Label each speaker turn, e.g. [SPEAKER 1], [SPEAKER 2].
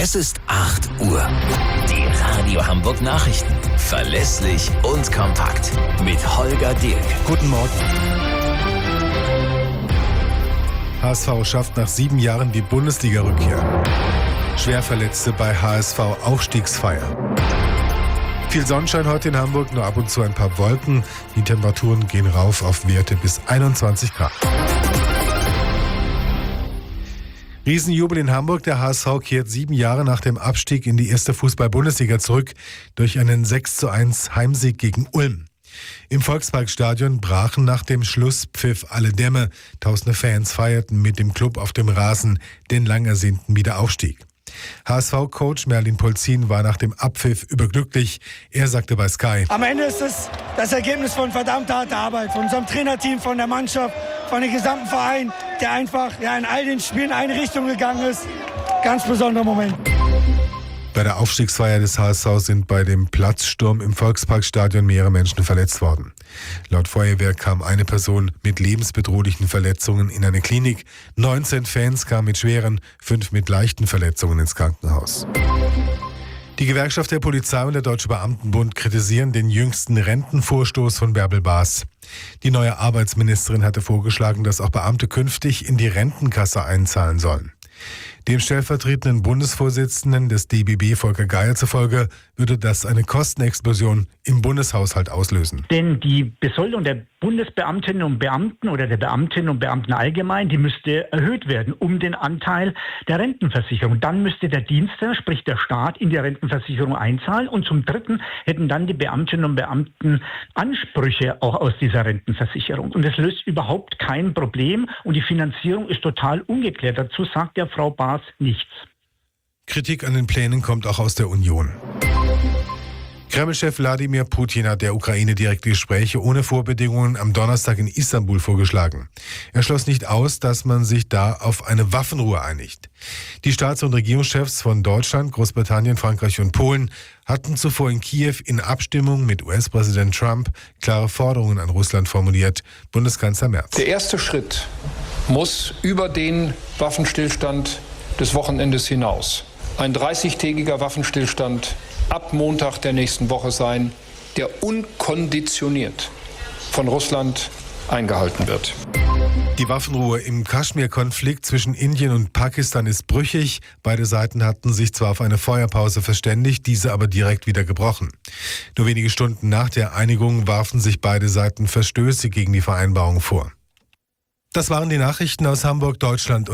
[SPEAKER 1] Es ist 8 Uhr. Die Radio Hamburg Nachrichten. Verlässlich und kompakt. Mit Holger Dirk.
[SPEAKER 2] Guten Morgen. HSV schafft nach 7 Jahren die Bundesliga-Rückkehr. Schwerverletzte bei HSV Aufstiegsfeier. Viel Sonnenschein heute in Hamburg, nur ab und zu ein paar Wolken. Die Temperaturen gehen rauf auf Werte bis 21 Grad. Riesenjubel in Hamburg. Der HSV kehrt 7 Jahre nach dem Abstieg in die erste Fußball-Bundesliga zurück durch einen 6:1 Heimsieg gegen Ulm. Im Volksparkstadion brachen nach dem Schlusspfiff alle Dämme. Tausende Fans feierten mit dem Club auf dem Rasen den lang ersehnten Wiederaufstieg. HSV-Coach Merlin Polzin war nach dem Abpfiff überglücklich. Er sagte bei Sky:
[SPEAKER 3] Am Ende ist es das Ergebnis von verdammt harter Arbeit, von unserem Trainerteam, von der Mannschaft, von dem gesamten Verein, der einfach in all den Spielen in eine Richtung gegangen ist. Ganz besonderer Moment.
[SPEAKER 2] Bei der Aufstiegsfeier des HSV sind bei dem Platzsturm im Volksparkstadion mehrere Menschen verletzt worden. Laut Feuerwehr kam eine Person mit lebensbedrohlichen Verletzungen in eine Klinik. 19 Fans kamen mit schweren, 5 mit leichten Verletzungen ins Krankenhaus. Die Gewerkschaft der Polizei und der Deutsche Beamtenbund kritisieren den jüngsten Rentenvorstoß von Bärbel Baas. Die neue Arbeitsministerin hatte vorgeschlagen, dass auch Beamte künftig in die Rentenkasse einzahlen sollen. Dem stellvertretenden Bundesvorsitzenden des DBB, Volker Geier, zufolge würde das eine Kostenexplosion im Bundeshaushalt auslösen.
[SPEAKER 4] Denn die Besoldung der Bundesbeamtinnen und Beamten oder der Beamtinnen und Beamten allgemein, die müsste erhöht werden um den Anteil der Rentenversicherung. Dann müsste der Dienstherr, sprich der Staat, in die Rentenversicherung einzahlen. Und zum Dritten hätten dann die Beamtinnen und Beamten Ansprüche auch aus dieser Rentenversicherung. Und das löst überhaupt kein Problem. Und die Finanzierung ist total ungeklärt. Dazu sagt ja Frau Baas nichts.
[SPEAKER 2] Kritik an den Plänen kommt auch aus der Union. Kreml-Chef Wladimir Putin hat der Ukraine direkte Gespräche ohne Vorbedingungen am Donnerstag in Istanbul vorgeschlagen. Er schloss nicht aus, dass man sich da auf eine Waffenruhe einigt. Die Staats- und Regierungschefs von Deutschland, Großbritannien, Frankreich und Polen hatten zuvor in Kiew in Abstimmung mit US-Präsident Trump klare Forderungen an Russland formuliert. Bundeskanzler Merz:
[SPEAKER 5] Der erste Schritt muss über den Waffenstillstand des Wochenendes hinaus ein 30-tägiger Waffenstillstand ab Montag der nächsten Woche sein, der unkonditioniert von Russland eingehalten wird.
[SPEAKER 2] Die Waffenruhe im Kaschmir-Konflikt zwischen Indien und Pakistan ist brüchig. Beide Seiten hatten sich zwar auf eine Feuerpause verständigt, diese aber direkt wieder gebrochen. Nur wenige Stunden nach der Einigung warfen sich beide Seiten Verstöße gegen die Vereinbarung vor. Das waren die Nachrichten aus Hamburg, Deutschland und